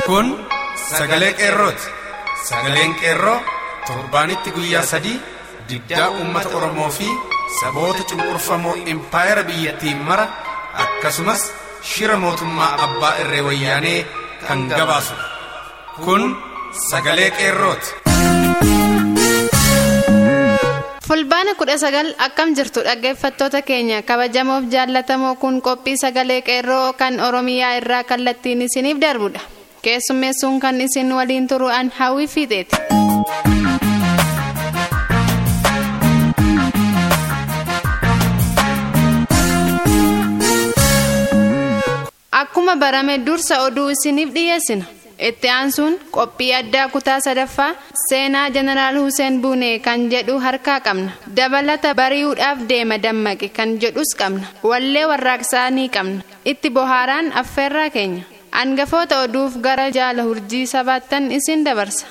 Kun sagalee qeerrooti. Sagaleen qeerroo torbaanitti guyyaa 3 diddaa uummata Oromoo fi saboota cunqurfamoo impaayera biyyattiin mara akkasumas shira mootummaa abbaa irree wayyaanee kan gabaasu. Kun sagalee qeerrooti. Fulbaana 19 akkam jirtu dhaggeeffattoota keenya kabajamoof jaallatamoo kun qophii sagalee qeerroo kan Oromiyaa irraa kallattiin isiniif darbudha. Keessummeessuun kan isin waliin turu an Hawwii Fiixeeti. Akkuma barame dursa oduu isiniif dhiyeessina. Itti aansuun qophii addaa kutaa 3ffaa seenaa Jeneraal Hussein Buunee kan jedhu harkaa qabna. Dabalata bari'uudhaaf deema dammaqe kan jedhus qabna. Wallee warraaqsaa ni qabna. Itti bohaaraan affeerraa keenya. Angafoota oduuf gara jaala hurjii sabaattan isin dabarsa.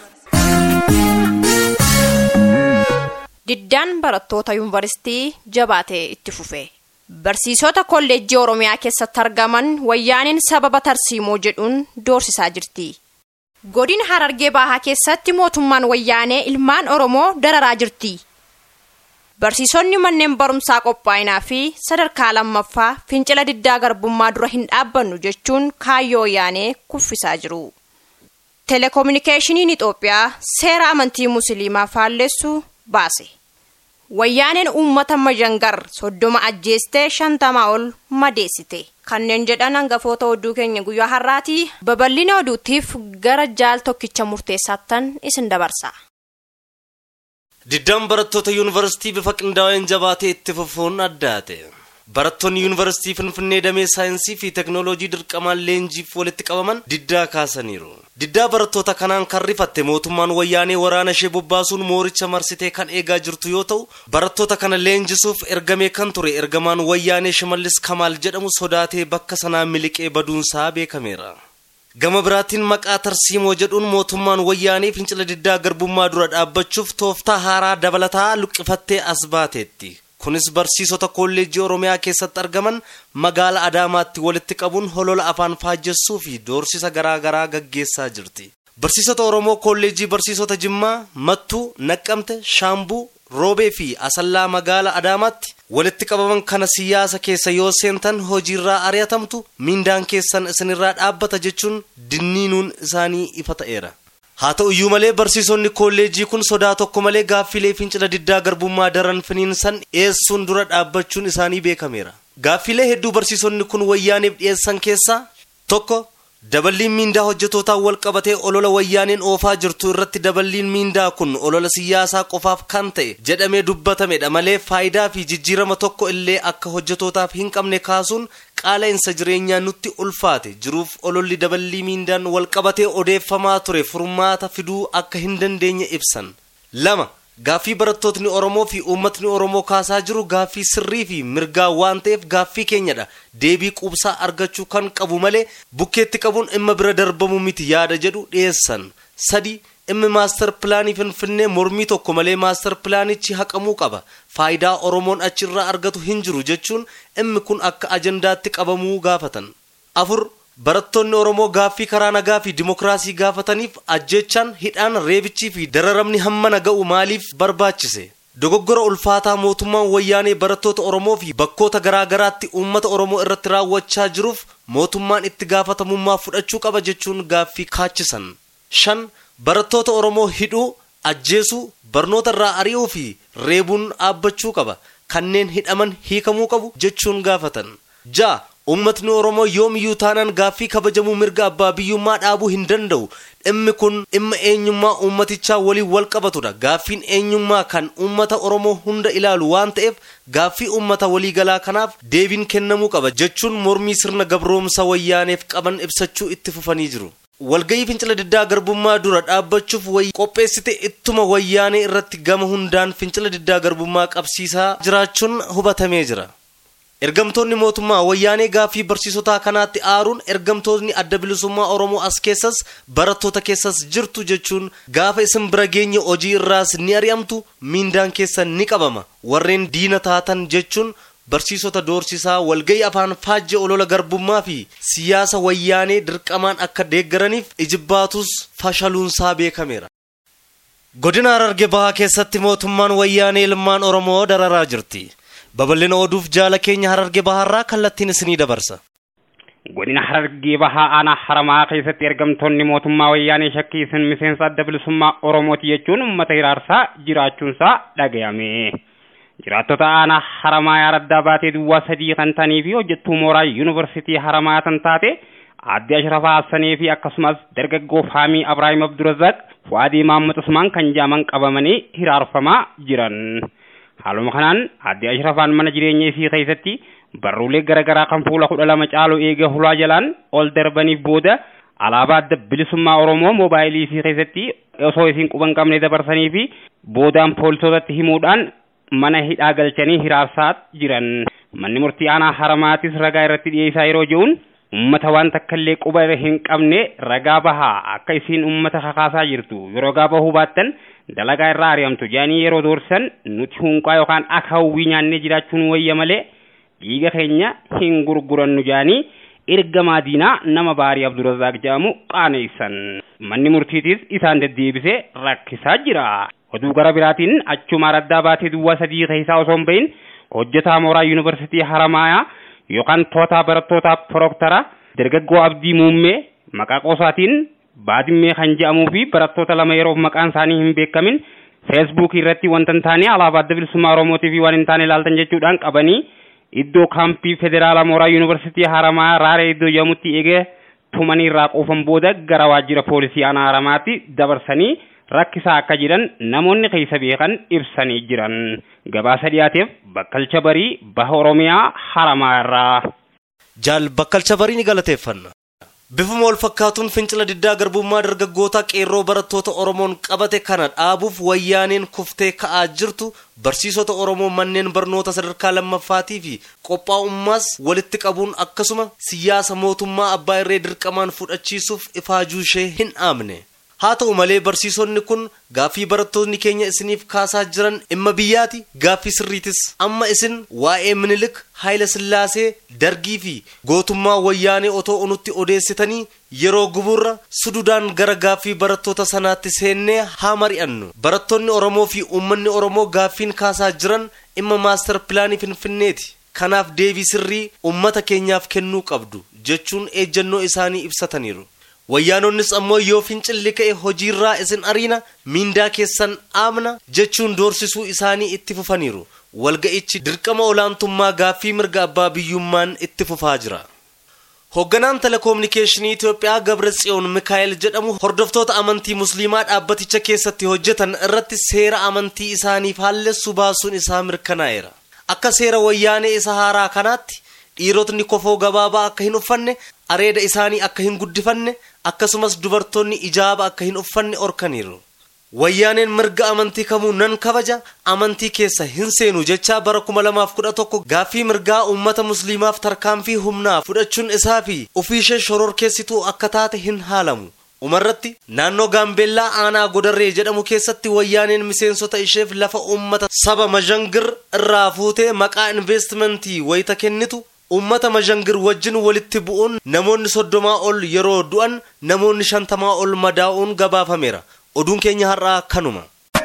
Diddaan barattoota yuunivarsiitii jabaatee itti fufe. Barsiisota kolleejjii Oromiyaa keessatti argaman wayyaaniin sababa tarsiimoo jedhuun doorsisaa jirti. Godina Harargee Bahaa keessatti mootummaan wayyaanee ilmaan Oromoo dararaa jirti. Barsiisonni manneen barumsaa qophaa'inaa fi sadarkaa lammaffaa fincila diddaa garbummaa dura hin dhaabbannu jechuun kaayyoo wayyaanee kuffisaa jiru. Telekominikeeshiniin Itoophiyaa seera amantii musliimaa faalleessu baase. Wayyaaneen uummata Majangar 30 ajjeestee 50 ol madeessite. Kanneen jedhan hangafoota oduu keenya guyyaa har'aati. Babal'ina oduutiif gara jaal tokkicha murteessaattan isin dabarsa. Diddaan barattoota yuunivarsiitii bifa qindaa'een jabaatee itti fufuun addaate. Barattoonni yuunivarsiitii Finfinnee damee saayinsii fi teknooloojii dirqamaan leenjiif walitti qabaman diddaa kaasaniiru. Diddaa barattoota kanaan kan rifatte mootummaan wayyaanee waraana ishee bobbaasuun mooricha marsitee kan eegaa jirtu yoo ta'u, barattoota kana leenjisuuf ergamee kan ture ergamaan wayyaanee Shimallis Kamaal jedhamu sodaatee bakka sanaa miliqee baduunsaa beekameera. Gama biraatiin maqaa tarsiimoo jedhuun mootummaan wayyaanee fincila diddaa garbummaa dura dhaabbachuuf tooftaa haaraa dabalataa luqqifattee as baateetti. Kunis barsiisota kolleejjii Oromiyaa keessatti argaman magaalaa Adaamaatti walitti qabuun holola afaan faajjessuu fi doorsisa garaa gaggeessaa jirti. Barsiisota Oromoo kolleejjii barsiisota Jimmaa, Mattuu, Naqqamte, Shaambuu, Roobee fi Asallaa magaalaa Adaamaatti walitti qabaman kana siyaasa keessa yoo seentan hojiirraa ari'atamtu mindaan keessan isinirraa dhaabbata jechuun dinniinuun isaanii ifa ta'eera. Haa ta'u iyyuu malee barsiisonni kolleejjii kun sodaa tokko malee gaaffilee fincila diddaa garbummaa daran finiinsan dhiyeessuun dura dhaabbachuun isaanii beekameera. Gaaffilee hedduu barsiisonni kun wayyaaneef dhiyeessan keessaa tokko daballiin miindaa hojjetootaa wal qabatee olola wayyaaneen oofaa jirtu irratti daballiin miindaa kun olola siyaasaa qofaaf kan ta'e jedhamee dubbatamedha malee faayidaa fi jijjiirama tokko illee akka hojjetootaaf hin qabne kaasuun qaala'insa jireenyaa nutti ulfaate jiruuf ololli daballii miindaan wal qabatee odeeffamaa ture furmaata fiduu akka hin dandeenye ibsan. 2. Gaaffii barattootni Oromoo fi uummatni Oromoo kaasaa jiru gaaffii sirrii fi mirgaa waan ta'eef gaaffii keenyadha. Deebii quubsaa argachuu kan qabu malee bukkeetti qabuun dhimma bira darbamu miti yaada jedhu dhiyeessan. 3. Dhimmi maastar pilaanii Finfinnee mormii tokko malee maastar pilaanichi haqamuu qaba. Faayidaa Oromoon achirraa argatu hin jiru jechuun dhimmi kun akka ajandaatti qabamuu gaafatan. 4. Barattoonni Oromoo gaaffii karaa nagaa fi dimokiraasii gaafataniif ajjechaan hidhaan reebichii fi dararamni hammana ga'u maaliif barbaachise? Dogoggora ulfaataa mootummaan wayyaanee barattoota Oromoo fi bakkoota garaa garaatti uummata Oromoo irratti raawwachaa jiruuf mootummaan itti gaafatamummaa fudhachuu qaba jechuun gaaffii kaachisan. 5. Barattoota Oromoo hidhuu, ajjeesuu, barnoota irraa ari'uu fi reebuun dhaabbachuu qaba. Kanneen hidhaman hiikamuu qabu jechuun gaafatan. 6. Uummatni Oromoo yoomiyyuu taanaan gaaffii kabajamuu mirga abbaa biyyummaa dhaabuu hin danda'u. Dhimmi kun dhimma eenyummaa uummatichaa waliin wal qabatudha. Gaaffiin eenyummaa kan uummata Oromoo hunda ilaalu waan ta'eef gaaffii uummata waliigalaa kanaaf deebiin kennamuu qaba jechuun mormii sirna gabroomsa wayyaaneef qaban ibsachuu itti fufanii jiru. Walgayii fincila diddaa garbummaa dura dhaabbachuuf qopheessite ittuma wayyaanee irratti gama hundaan fincila diddaa garbummaa qabsiisaa jiraachuun hubatamee jira. Ergamtoonni mootummaa wayyaanee gaaffii barsiisotaa kanaatti aaruun ergamtoonni adda bilisummaa Oromoo as keessas barattoota keessas jirtu jechuun gaafa isin bira geenye hojii irraas ni ari'amtu mindaan keessan ni qabama warreen diina taatan jechuun barsiisota doorsisaa walgayii afaan faajjii olola garbummaa fi siyaasa wayyaanee dirqamaan akka deeggaraniif ijibbaatus fashaluunsaa beekameera. Godina Harargee Bahaa keessatti mootummaan wayyaanee ilmaan Oromoo dararaa jirti. Babal'ina oduuf jaala keenya Harargee Bahaarraa kallattiin isinii dabarsa. Godina Harargee Bahaa aanaa Haramaa keessatti ergamtoonni mootummaa wayyaanee shakkii isin miseensa adda bilisummaa Oromooti jechuun uummata hiraarsaa jiraachuunsaa dhagayame. Jiraattota aanaa Haramaa yaraddaa baatee duwwaa 3 kan ta'anii fi hojjettuu mooraa yuunivarsiitii Haramaa kan taate Aadde Ashrafaa Hassanee fi akkasumas dargaggoo Faamii Abrahaam Abdurrazzaq Fuadii Mahammad Usmaan kan jaaman qabamanii hiraarfamaa jiran. Haaluma kanaan Aadde Ashrafaan mana jireenyaa isii keessatti barruulee garagaraa kan fuula 12 caalu eega hulaa jalaan ol darbaniif booda alaabaa adda bilisummaa Oromoo moobaayilii isii keessatti osoo isiin quban qabne dabarsanii fi boodaan poolisootatti himuudhaan mana hidhaa galchanii hiraarsaa jiran. Manni murtii aanaa Haramaatis ragaa irratti dhiyeessaa yeroo jiruun ummata waan takkallee quba hin qabne ragaa bahaa akka isiin ummata kakaasaa jirtu yeroo gaafa hubaattan dalagaa irraa ari'amtu jaanii yeroo doorsan nuti hunqaa yookaan akawwii nyaannee jiraachuun wayya malee dhiiga keenya hin gurgurannu jaanii ergamaa diinaa nama Baarii Abdurrazaaq jedhamu qaaneessan. Manni murtiitis isaan deddeebisee rakkisaa jira. Oduu gara biraatiin achuma raddaa baatee duwwaa 3 keessaa osoo hin bahin hojjetaa mooraa yuunivarsiitii Haramayaa yookaan toota barattoota Proktara dargaggoo Abdii Muummee maqaa qoosaatiin Baadimmee kan jedhamuu fi barattoota 2 yeroo maqaan isaanii hin beekamin Facebook irratti wanta hin taane alaabaa adda bilisummaa Oromootii fi waan hin taane ilaaltan jechuudhaan qabanii iddoo kaampii federaalaa mooraa yuunivarsiitii Haramayaa raaree iddoo jedhamutti eegee tumanii irraa quufan booda gara waajjira poolisii aanaa Haramaatti dabarsanii rakkisaa akka jiran namoonni keessa beekan ibsanii jiran. Gabaasa dhiyaateef Bakkalcha Barii Baha Oromiyaa Haramaarraa. Jaal Bakkalcha Barii ni galateeffanna. Bifuma wal fakkaatuun fincila diddaa garbummaa dargaggoota qeerroo barattoota Oromoon qabate kana dhaabuuf wayyaaneen kuftee ka'aa jirtu barsiisota Oromoo manneen barnoota sadarkaa lammaffaatii fi qophaa'ummaas walitti qabuun akkasuma siyaasa mootummaa abbaa irree dirqamaan fudhachiisuuf ifaajuu ishee hin aamne. Haa ta'u malee barsiisonni kun gaaffii barattoonni keenya isiniif kaasaa jiran dhimma biyyaati gaaffii sirriitis amma isin waa'ee Minilik Haayila Sillaasee dargii fi gootummaa wayyaanee otoo onutti odeessitanii yeroo guburra sududaan gara gaaffii barattoota sanaatti seennee haa mari'annu. Barattoonni Oromoo fi uummanni Oromoo gaaffiin kaasaa jiran dhimma maastar pilaanii Finfinneeti. Kanaaf deebii sirrii uummata keenyaaf kennuu qabdu jechuun ejjennoo isaanii ibsataniiru. Wayyaanonnis ammoo yoo fincilli ka'e hojiirraa isin ariina miindaa keessan aamna jechuun doorsisuu isaanii itti fufaniiru. Walga'ichi dirqama olaantummaa gaaffii mirga abbaa biyyummaan itti fufaa jira. Hoogganaan telekominikeeshinii Itoophiyaa Gabratsiyoon Mikaa'el jedhamu hordoftoota amantii musliimaa dhaabbaticha keessatti hojjetan irratti seera amantii isaaniif haallessu baasuun isaa mirkanaa'eera. Akka seera wayyaanee isa haaraa kanaatti dhiirotni kofoo gabaabaa akka hin uffanne areeda isaanii akka hin guddifanne akkasumas dubartoonni ijaaba akka hin uffanne orkaniiru. Wayyaaneen mirga amantii kamuu nan kabaja amantii keessa hin seenu jecha bara 2011 gaaffii mirgaa uummata musliimaaf tarkaanfii humnaa fudhachuun isaa fi ofiishee shororkeessituu akka taate hin haalamu. Umarratti naannoo Gaambeellaa aanaa Godarree jedhamu keessatti wayyaaneen miseensota isheef lafa uummata saba Mazhangir irraa fuutee maqaa investimentii wayita kennitu ummata Mazhangir wajjin walitti bu'uun namoonni 30 ol yeroo du'an namoonni 50 ol madaa'uun gabaafameera. Oduun keenya har'aa kanuma.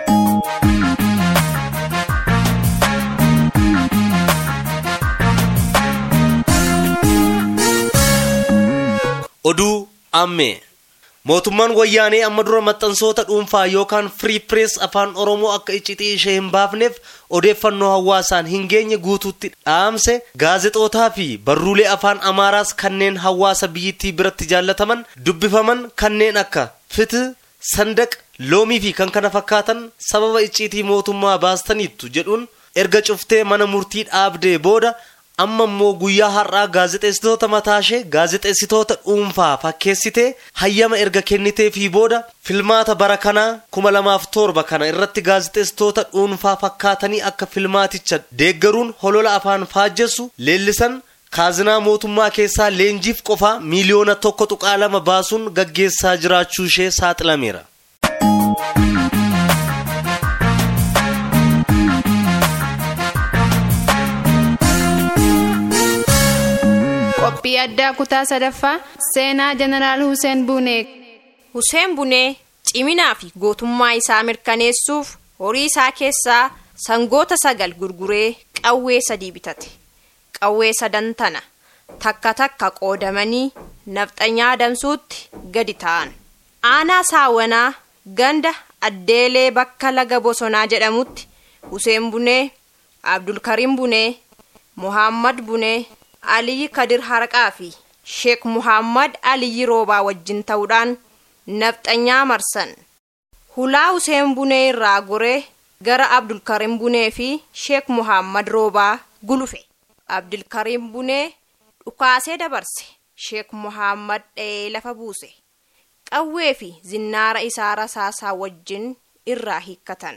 Oduu ammee. Mootummaan wayyaanee amma dura maxxansoota dhuunfaa yookaan free press afaan Oromoo akka iccitii ishee hin baafneef odeeffannoo hawaasaan hin geenye guutuutti dhaamse gaazexootaa fi barruulee afaan Amaaraas kanneen hawaasa biyyattii biratti jaallataman dubbifaman kanneen akka Fitih, Sandaq, Loomii fi kan kana fakkaatan sababa iccitii mootummaa baastaniittu jedhuun erga cuftee mana murtii dhaabdee booda amma immoo guyyaa har'aa gaazexeessitoota mataashee gaazexeessitoota dhuunfaa fakkeessitee hayyama erga kennitee fi booda filmaata bara kanaa 2007 kana irratti gaazexeessitoota dhuunfaa fakkaatanii akka filmaaticha deeggaruun holola afaan faajjessu leellisan kaazinaa mootummaa keessaa leenjiif qofaa miliyoona 1.2 baasuun gaggeessaa jiraachuu ishee saaxilameera. qophii addaa kutaa sadaffaa seenaa jeneraal Huseen Bunee. Huseen Bunee ciminaa fi gootummaa isaa mirkaneessuuf horii isaa keessaa sangoota 9 gurguree qawwee 3 bitate. Qawwee 3 tana takka takka qoodamanii nafxanyaa adamsuutti gadi ta'an. Aanaa Saawwanaa ganda Addeelee bakka laga Bosonaa jedhamutti Huseen Bunee, Abdulkarim Bunee, Muhammad Bunee, Aliyyi Kadir Harqaa fi Sheek Muhammad Aliyyi Roobaa wajjin ta'uudhaan nafxanyaa marsan. Hulaa Huseen Bunee irraa goree gara Abdulkarim Bunee fi Sheek Muhammad Roobaa gulufe. Abdulkarim Bunee dhukaasee dabarse. Sheek Muhammad dha'ee lafa buuse. Qawwee fi zinnaara isaa rasaasaa wajjin irraa hiikkatan.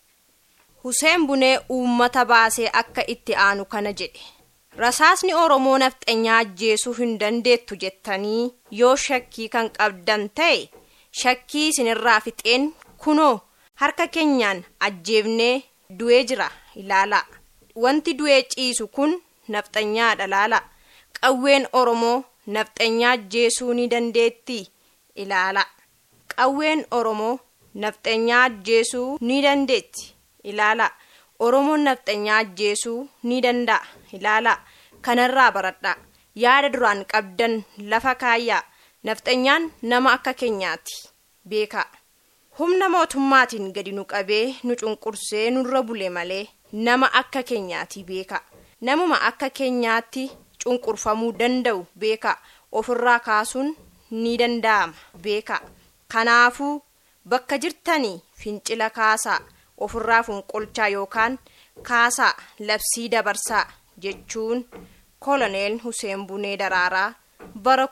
Huseen Bunee uummata baasee akka itti aanu kana jedhe. Rasaasni Oromoo nafxanyaa ajjeesuu hin dandeettu jettanii yoo shakkii kan qabdan ta'e shakkii isinirraa fixeen kunoo harka keenyaan ajjeefnee du'ee jira ilaalaa. Wanti du'ee ciisu kun nafxanyaadha ilaalaa. Qawween Oromoo nafxanyaa ajjeesuu ni dandeetti ilaalaa. Qawween Oromoo nafxanyaa ajjeesuu ni dandeetti ilaalaa. Oromoon nafxanyaa ajjeesuu ni danda'a ilaalaa. Kanarraa baradhaa. Yaada duraan qabdan lafa kaayyaa. Nafxanyaan nama akka keenyaati beekaa. Humna mootummaatiin gadi nu qabee nu cunqursee nurra bule malee nama akka keenyaati beekaa. Namuma akka keenyaatti cunqurfamuu danda'u beekaa. Ofirraa kaasuun ni danda'ama beekaa. Kanaafuu bakka jirtanii fincila kaasaa. Ofirraa funqolchaa yookaan kaasaa labsii dabarsaa jechuun Koloneel Huseen Bunee Daraaraa bara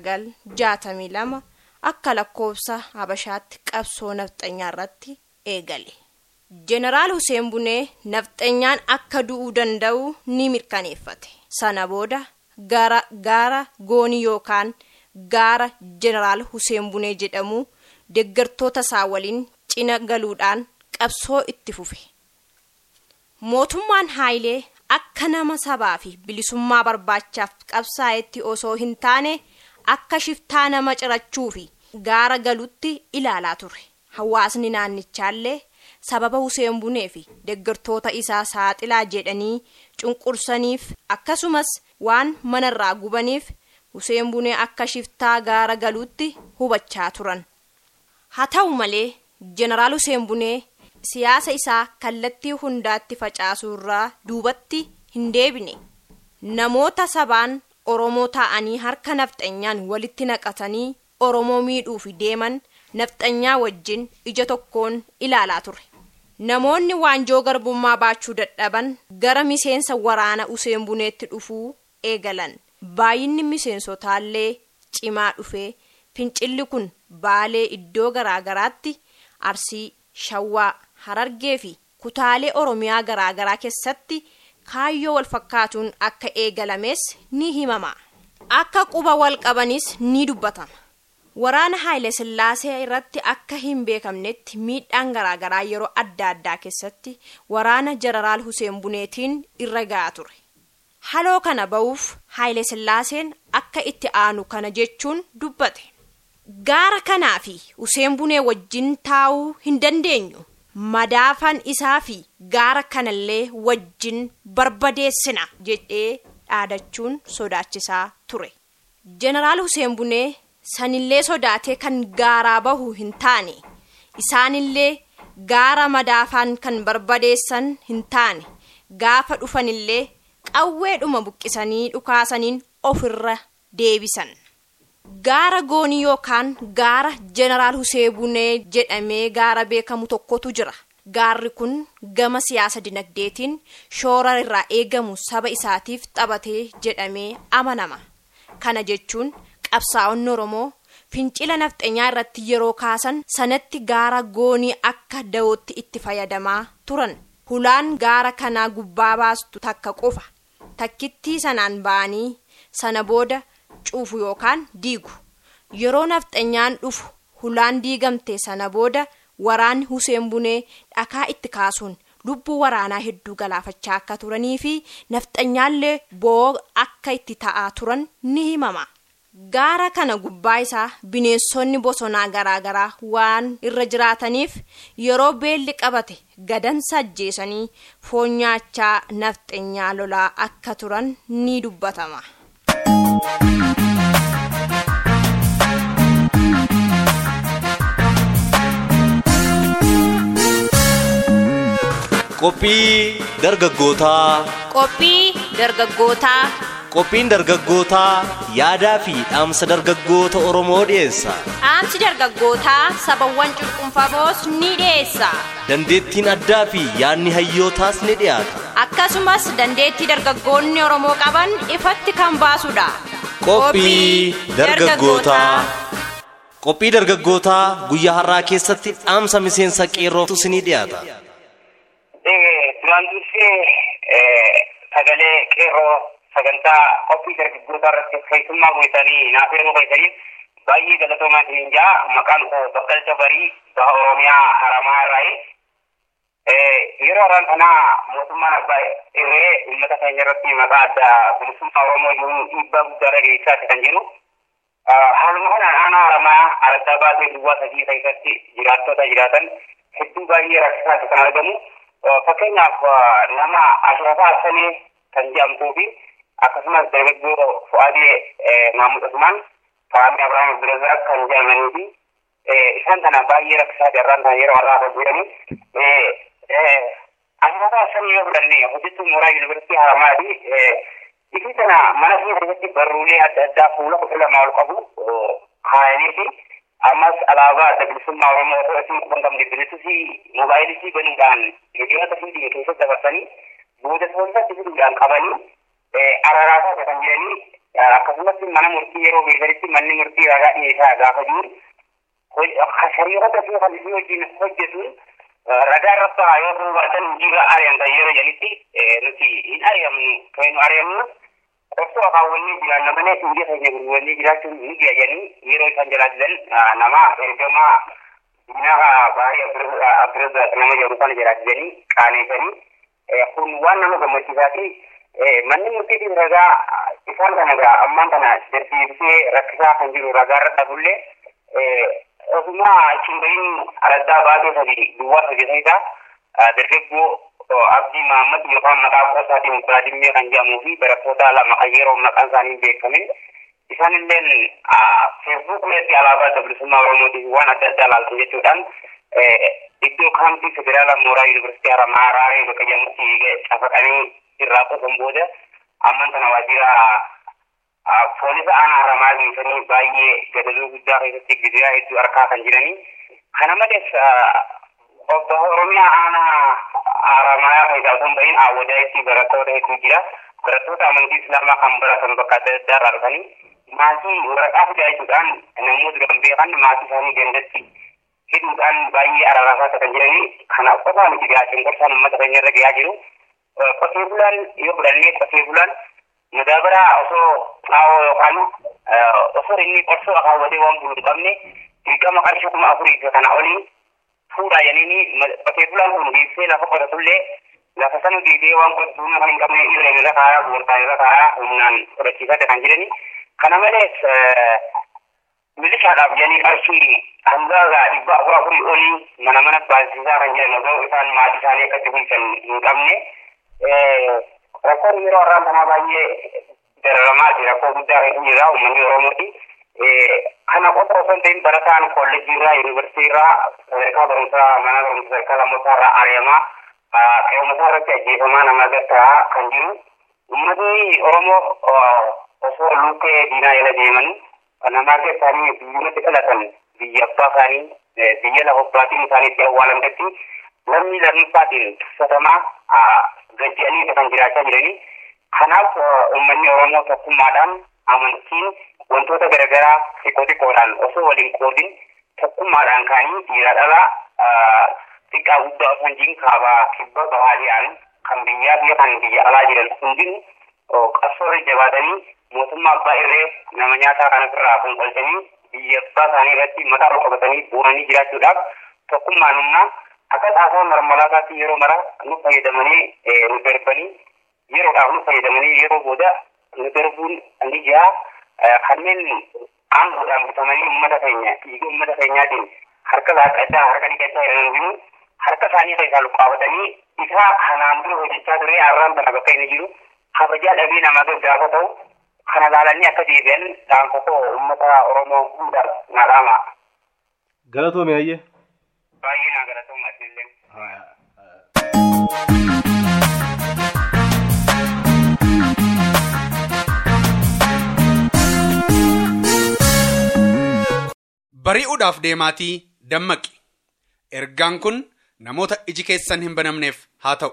1962 akka lakkoofsa Habashaatti qabsoo nafxanyaa irratti eegale. Jeneraal Huseen Bunee nafxanyaan akka du'uu danda'u ni mirkaneeffate. Sana booda gaara goonii yookaan gaara Jeneraal Huseen Bunee jedhamu deeggartoota isaa waliin cina galuudhaan qabsoo itti fufe. Mootummaan Haayilee akka nama sabaa fi bilisummaa barbaachaaf qabsaa'etti osoo hin taane akka shiftaa nama cirachuu fi gaara galutti ilaalaa ture. Hawaasni naannichaallee sababa Huseen Bunee fi deeggartoota isaa saaxilaa jedhanii cunqursaniif akkasumas waan manarraa gubaniif Huseen Bunee akka shiftaa gaara galutti hubachaa turan. Haa ta'u malee Jeneraal Huseen Bunee siyaasa isaa kallattii hundaatti facaasuurraa duubatti hin deebine. Namoota sabaan Oromoo ta'anii harka nafxanyaan walitti naqatanii Oromoo miidhuuf deeman nafxanyaa wajjin ija tokkoon ilaalaa ture. Namoonni waanjoo garbummaa baachuu dadhaban gara miseensa waraana Huseen Buneetti dhufuu eegalan. Baay'inni miseensotaallee cimaa dhufee fincilli kun Baalee iddoo garaagaraatti Arsii, Shawwaa, Harargee fi kutaalee Oromiyaa garaagaraa keessatti kaayyoo wal fakkaatuun akka eegalames ni himama. Akka quba wal qabanis ni dubbatama. Waraana Haayile Sillaasee irratti akka hin beekamnetti miidhaan garaagaraa yeroo adda addaa keessatti waraana Jeneraal Huseen Buneetiin irra gahaa ture. Haloo kana ba'uuf Haayile Sillaaseen akka itti aanu kana jechuun dubbate. Gaara kanaa fi Huseen Bunee wajjin taa'uu hin dandeenyu. Madaafan isaa fi gaara kanallee wajjin barbadeessina jedhee dhaadachuun sodaachisaa ture. Jeneraal Huseen Bunee sanillee sodaatee kan gaaraa bahu hin taane, isaanillee gaara madaafan kan barbadeessan hin taane, gaafa dhufanillee qawweedhuma buqqisanii dhukaasaniin ofirra deebisan. Gaara goonii yookaan gaara Jeneraal Huseen Bunee jedhamee gaara beekamu tokkotu jira. Gaarri kun gama siyaasa dinagdeetiin shoora irraa eegamu saba isaatiif taphatee jedhamee amanama. Kana jechuun qabsaa'onni Oromoo fincila nafxanyaa irratti yeroo kaasan sanatti gaara goonii akka da'ootti itti fayyadamaa turan. Hulaan gaara kanaa gubbaa baastu takka qofa. Takkittii sanaan ba'anii sana booda cuufu yookaan diigu. Yeroo nafxanyaan dhufu hulaan diigamte sana booda waraanni Huseen Bunee dhakaa itti kaasuun lubbuu waraanaa hedduu galaafachaa akka turanii fi nafxanyaallee boo akka itti ta'aa turan ni himama. Gaara kana gubbaa isaa bineensonni bosonaa garaagaraa waan irra jiraataniif yeroo beelli qabate gadansa ajjeesanii foon nyaachaa nafxanyaa lolaa akka turan ni dubbatama. Qophii dargaggootaa. Qophiin dargaggootaa yaadaa fi dhaamsa dargaggoota Oromoo dhiyeessa. Dhaamsi dargaggootaa sabawwan cunqurfamoos ni dhiyeessa. Dandeettiin addaa fi yaadni hayyootaas ni dhiyaata. Akkasumas dandeettii dargaggoonni Oromoo qaban ifatti kan baasudha. Qophii dargaggootaa. Qophii dargaggootaa guyyaa har'aa keessatti dhaamsa miseensa qeerrootu isinii dhiyaata. Duraan dursee sagalee qeerroo sagantaa qophii dargaggootaa irratti keessummaa gootanii naaf yeroo keessaniif baay'ee galatoomaa isiniin jaa. Maqaan koo Bakkalcha Barii baha Oromiyaa Haramaa irraayi. Yeroo har'aan kana mootummaan abbaa irree uummata keenya irratti maqaa addaa bilisummaa Oromoo jiruun dhiibbaa guddaa dhageessisaa kan jiru. Haaluma kanaan aanaa Haramaa Araddaa Baatee Duwwaa Sadii keessatti jiraattota jiraatan hedduu baay'ee rakkisaatti kan argamu. Fakkeenyaaf nama Ashrafaa Hassanee kan jedhamtuu fi akkasumas dargaggoo Fu'aadee Mahmud Usmaan Faamii Abrahaam Abdulrazak kan jedhamanii fi isaan kana baay'ee rakkisaa jarraan kan yeroo har'aa hojjetanii. Ashrafaa Hassanee yoo fudhanne hojjettuu mooraa Yuunivarsiitii Haramaati. Isii kana mana ishee keessatti barruulee adda addaa fuula 12 ol qabu kaayanii fi ammas alaabaa adda bilisummaa Oromoo osoo isin quban qabne bilisummaa moobaayilisii banuudhaan hiriyoota fiidiin keessatti dabarsanii booda soonsatti fiduudhaan qabanii araraasaa kan jedhanii akkasumas mana murtii yeroo beekanitti manni murtii ragaa dhiyeessaa gaafa jiru shariirota fi halisii wajjin hojjetuun ragaa irratti yoo duubatan hojiirra ari'an yeroo jedhanitti nuti hin ari'amnu kan nu ari'amnu osoo akaawwannee jiraanna malee biyya keenya gurguranne jiraachuun ni gayyanii yeroo isaan jiraatan nama ergamaa diinaa baarii Abdurrazzaaq nama jedhamu kana jiraatanii qaaneessanii kun waan nama gammachiisaati. Manni murtii ragaa isaan kana ammaan kana deddeebisee rakkisaa kan jiru ragaa irra dhabullee osuma achiin bahin Araddaa Baatee Sadii Duwwaa hojjetanidha. Dargaggoo Abdii Mahammad yookaan maqaa qoosaatiin Mukuraadimmee kan jedhamuu fi barattoota lama kan yeroo maqaan isaanii beekame. Isaan illee feesbuukii alaabaa adda bilisummaa Oromootiif waan adda addaa ilaaltan jechuudhaan iddoo kaampii federaalaa mooraa Yuunivarsiitii Haramaa Raaree bakka jedhamutti cafaqanii irraa qotan booda amman kana waajjira poolisa aanaa Haramaa geessanii baay'ee gadadoo guddaa keessatti gidiraa hedduu harkaa kan jiranii. Kana malees obbo Oromiyaa aanaa Haramaa keessaa osoo hin bahin Awwadaayitti barattoota hedduu jira. Barattoota amantii Islaamaa kan baratan bakka adda addaa irraa dhufanii maatii waraqaa fidaa jechuudhaan namoota duraan beekan maatii isaanii gandatti hidhuudhaan baay'ee araraasaa kan jiranii. Kanaaf qofaa miti cunqursaan uummata keenya irra gahaa jiru. Qotee bulaan yoo fudhannee qotee bulaan madaabaraa osoo xaawoo yookaan osoo inni qorsoo akaawwatee waan bulu hin qabne dirqama qarshii 4,000 kana oliin fuudhaa jedhanii qotee bulaan kun geessee lafa qotatullee lafa sana geessee waan qotuu kan hin qabne irreen irra kaayaa boortaan irra kaayaa humnaan fudhachiisaa kan jiranii. Kana malees milishaadhaaf jedhanii qarshii hanga 400 olii mana baasisaa kan jiran osoo isaan maatii isaanii akkatti bulchan hin qabne. Rakkoon yeroo har'aan kanaa baay'ee dararamaa jira. Rakkoo guddaa kan jira uummanni Oromooti. Kana qofa osoo hin ta'in barataan kolleejjii irraa yuunivarsiitii irraa sadarkaa barumsaa mana barumsa sadarkaa lammaffaa irraa ari'amaa qe'umsaa irratti ajjeefamaa nama agartaa kan jiru. Uummanni Oromoo osoo lukkee diinaa jala deeman nama agartaanii biyyumatti dhalatan biyya abbaa isaanii biyya lafa abbaatiin isaaniitti awwaalamtetti lammii lammaffaatiin tuffatamaa gajjanii kan jiraachaa jiranii. Kanaaf uummanni Oromoo tokkummaadhaan amantiin wantoota garaagaraa xiqqoodhaan osoo waliin qoodin tokkummaadhaan kaanii dhiira dhalaa xiqqaa guddaa osoo hin jiin kaabaa kibba bahaadiyaan kan biyyaa fi kan biyya alaa jiran hundinuu qabsoorra jabaatanii mootummaa abbaa irree nama nyaataa kana irraa fonqolchanii biyya abbaa isaanii irratti mataa qabatanii bu'anii jiraachuudhaaf tokkummaan humnaa akka xaafaa marmalaataatti yeroo mara nu fayyadamanii nu darbanii yeroodhaaf nu fayyadamanii yeroo booda nu darbuun ni jira. Kanneen aangoodhaan bitamanii uummata keenya dhiiga uummata keenyaatiin harka laaqaddaa harka dhiqachaa jiran jiru. Harka isaanii keessaa luqqaafatanii isaa kanaan dura hojjechaa ture har'aan bana bakka inni jiru kabajaa dhabee namaa gaggaafaa ta'u kana laalanii akka deebi'an dhaamsa uummata Oromoo hundaaf naadhaama. Galatoome hayyee. Baay'ee naa galatooma illee. Bari'uudhaaf deemaatii dammaqi. Ergaan kun namoota iji keessan hin banamneef haa ta'u.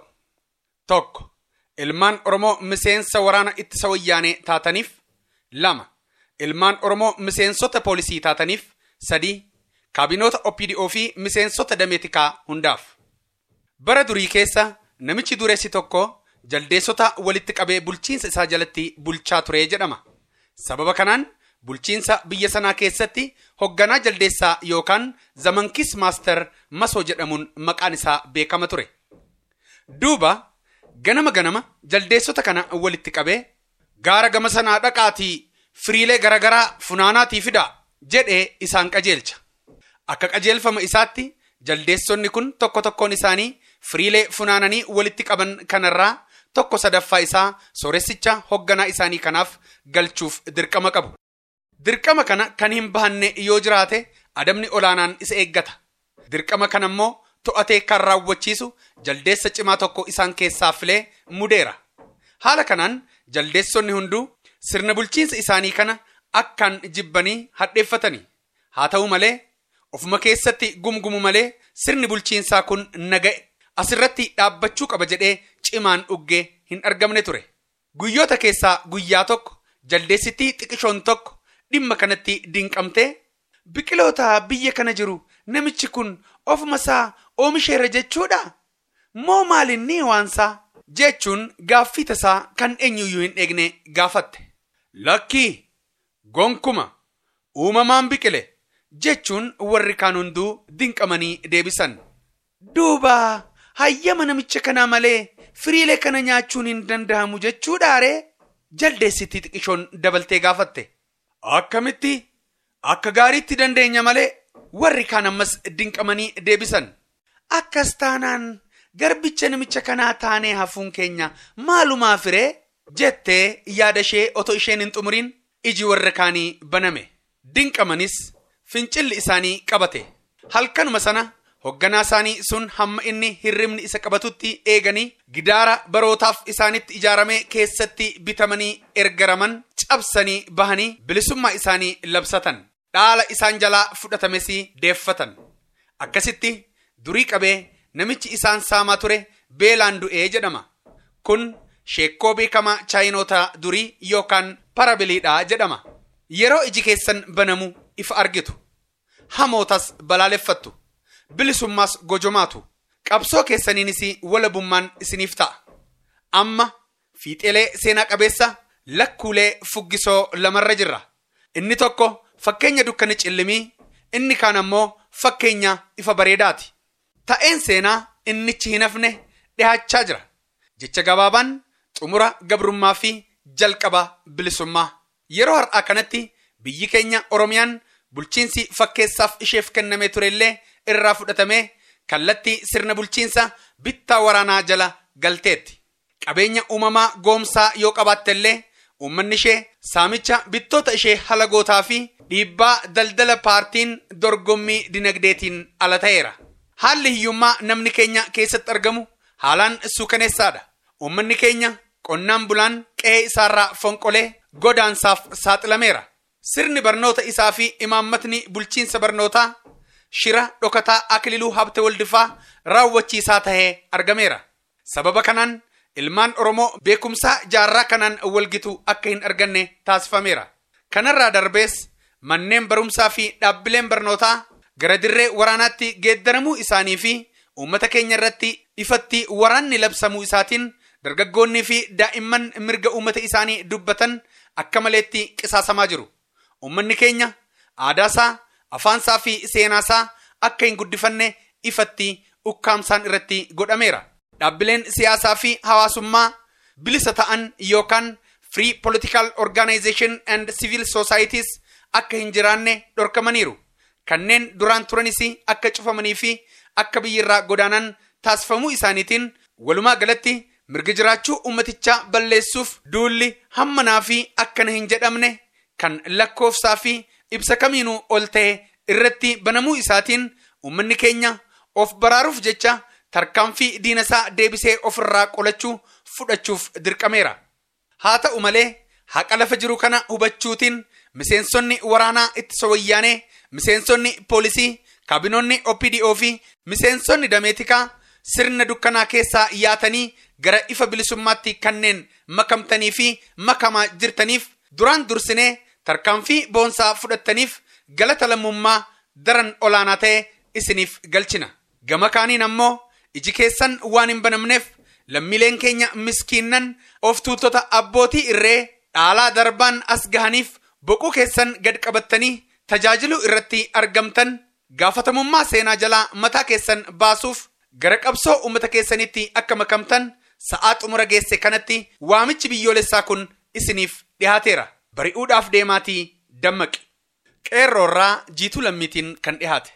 1. Ilmaan Oromoo miseensa waraana ittisa wayyaanee taataniif. 2. Ilmaan Oromoo miseensota poolisii taataniif. 3. Kaabinoota OPDO fi miseensota dameetikaa hundaaf. Bara durii keessa namichi dureessi tokko jaldeessota walitti qabee bulchiinsa isaa jalatti bulchaa ture jedhama. Sababa kanaan bulchiinsa biyya sanaa keessatti hogganaa jaldeessaa yookaan zamankis maaster masoo jedhamuun maqaan isaa beekama ture. Duuba ganama jaldeessota kana walitti qabee gaara gama sanaa dhaqaatii firiilee garagaraa funaanaatii fidaa jedhee isaan qajeelcha. Akka qajeelfama isaatti jaldeessonni kun tokko tokkoon isaanii firiilee funaananii walitti qaban kanarraa tokko sadaffaa isaa sooressicha hogganaa isaanii kanaaf galchuuf dirqama qabu. Dirqama kana kan hin bahanne yoo jiraate adabni olaanaan isa eeggata. Dirqama kana immoo to'atee kan raawwachiisu jaldeessa cimaa tokko isaan keessaa filee mudeera. Haala kanaan jaldeessonni hunduu sirna bulchiinsa isaanii kana akkaan jibbanii hadheeffatanii. Haa ta'u malee ofuma keessatti gumgumu malee sirni bulchiinsaa kun naga'e asirratti dhaabbachuu qaba jedhee cimaan dhuggee hin argamne ture. Guyyoota keessaa guyyaa tokko jaldeessittii xiqqishoon tokko dhimma kanatti dinqamtee biqiloota biyya kana jiru namichi kun ofuma isaa oomisheera jechuudha moo maalinni waansaa jechuun gaaffii tasaa kan eenyuyyuu hin eegne gaafatte. Lakkii gonkuma uumamaan biqile jechuun warri kaan hunduu dinqamanii deebisan. Duuba hayyama namicha kanaa malee firiilee kana nyaachuun hin danda'amu jechuudhaaree jaldeessittii xiqqishoon dabaltee gaafatte. Akkamitti akka gaariitti dandeenya malee warri kaan ammas dinqamanii deebisan. Akkas taanaan garbicha namicha kanaa taanee hafuun keenya maalumaa firee jettee yaada ishee otoo isheen hin xumuriin iji warra kaanii baname. Dinqamanis fincilli isaanii qabate. Halkanuma sana hogganaa isaanii sun hamma inni hirribni isa qabatutti eeganii gidaara barootaaf isaanitti ijaaramee keessatti bitamanii ergaraman cabsanii bahanii bilisummaa isaanii labsatan. Dhaala isaan jalaa fudhatames deeffatan. Akkasitti durii qabee namichi isaan saamaa ture beelaan du'ee jedhama. Kun sheekkoo beekamaa chaayinoota durii yookaan parabiliidhaa jedhama. Yeroo iji keessan banamu ifa argitu. Hamootas balaaleffattu. Bilisummaas gojomaatu. Qabsoo keessaniinis walabummaan isiniif ta'a. Amma fiixeelee seenaa qabeessa lakkuulee fuggisoo lamarra jirra. Inni tokko fakkeenya dukkana cillimii, inni kaan ammoo fakkeenya ifa bareedaati. Ta'een seenaa innichi hin hafne dhihaachaa jira. Jecha gabaabaan xumura gabrummaa fi jalqaba bilisummaa. Yeroo har'aa kanatti biyyi keenya Oromiyaan bulchiinsi fakkeessaaf isheef kennamee turellee irraa fudhatamee kallattii sirna bulchiinsa bittaa waraanaa jala galteetti. Qabeenya uumamaa goomsaa yoo qabaattellee uummanni ishee saamicha bittoota ishee halagootaa fi dhiibbaa daldala paartiin dorgommii dinagdeetiin ala ta'eera. Haalli hiyyummaa namni keenya keessatti argamu haalaan suukaneessaadha. Uummanni keenya qonnaan bulaan qe'ee isaarraa fonqolee godaansaaf saaxilameera. Sirni barnoota isaa fi imaammatni bulchiinsa barnootaa shira dhokataa Akililuu Habte Waldifaa raawwachiisaa tahee argameera. Sababa kanaan ilmaan Oromoo beekumsaa jaarraa kanaan walgitu akka hin arganne taasifameera. Kanarraa darbees manneen barumsaa fi dhaabbileen barnootaa gara dirree waraanaatti geeddaramuu isaanii fi uummata keenya irratti ifatti waraanni labsamuu isaatiin dargaggoonnii fi daa'imman mirga uummata isaanii dubbatan akka maleetti qisaasamaa jiru. Uummanni keenya aadaasaa, afaansaa fi seenaasaa akka hin guddifanne ifatti ukkaamsaan irratti godhameera. Dhaabbileen siyaasaa fi hawaasummaa bilisa ta'an yookaan Free Political Organization and Civil Societies akka hin jiraanne dhorkamaniiru. Kanneen duraan turanis akka cufamanii fi akka biyyirraa godaanan taasifamuu isaaniitiin walumaa galatti mirga jiraachuu ummatichaa balleessuuf duulli hammanaa fi akkana hin jedhamne kan lakkoofsaa fi ibsa kamiinuu ol ta'e irratti banamuu isaatiin ummanni keenya of baraaruuf jecha tarkaanfii diinasaa deebisee ofirraa qolachuu fudhachuuf dirqameera. Haa ta'u malee haqa lafa jiru kana hubachuutiin miseensonni waraanaa ittisa wayyaanee, miseensonni poolisii, kaabinoonni OPDO fi miseensonni dameetikaa sirna dukkanaa keessaa yaatanii gara ifa bilisummaatti kanneen makamtanii fi makamaa jirtaniif duraan dursinee tarkaanfii boonsaa fudhattaniif galata lammummaa daran olaanaa ta'e isiniif galchina. Gama kaaniin ammoo iji keessan waan hin banamneef lammiileen keenya miskiinnan of tuultota abbootii irree dhaalaa darbaan as gahaniif boquu keessan gad qabattanii tajaajiluu irratti argamtan gaafatamummaa seenaa jalaa mataa keessan baasuuf gara qabsoo uummata keessanitti akka makamtan sa'aa xumura geesse kanatti waamichi biyyoolessaa kun isiniif dhihaateera. Bari'uudhaaf deemaatii dammaqi. Qeerroorraa Jiituu Lammiitiin kan dhihaate.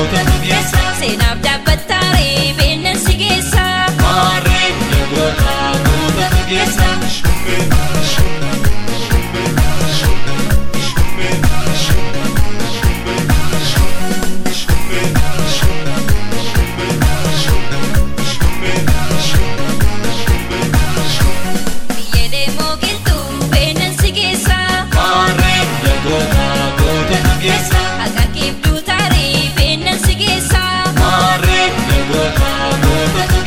Seenaaf dhaabbattaare beenan si geessa. Maarreen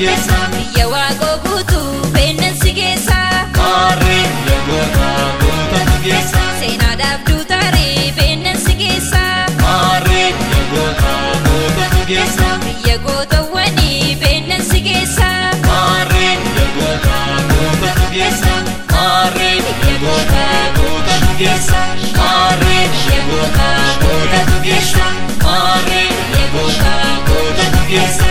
geessa biyya waaqoo guutuu beenansi geessa maarree biyya gootaa gootatu geessa seenaa dhaabduu taaree beenansi geessa maarree biyya gootaa gootatu geessa biyya gootawwanii beenansi geessa maarree biyya gootaa gootatu geessa maarree biyya gootaa gootatu geessa maarree biyya gootaa gootatu geessa maarree biyya gootaa gootatu geessa.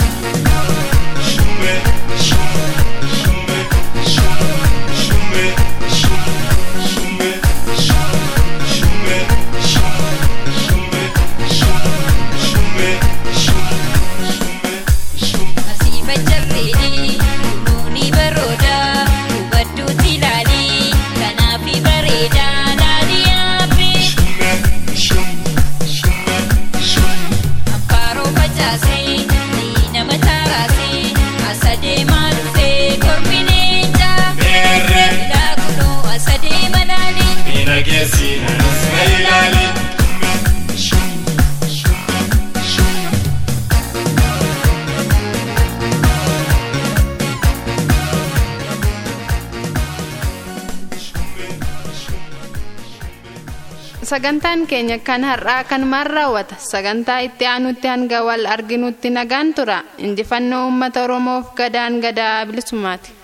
sagantaan keenya kan har'aa kanumaan raawwata sagantaa itti aanutti hanga wal arginutti nagaan tura injifannoo uummata oromoof gadaan gadaa bilisummaati.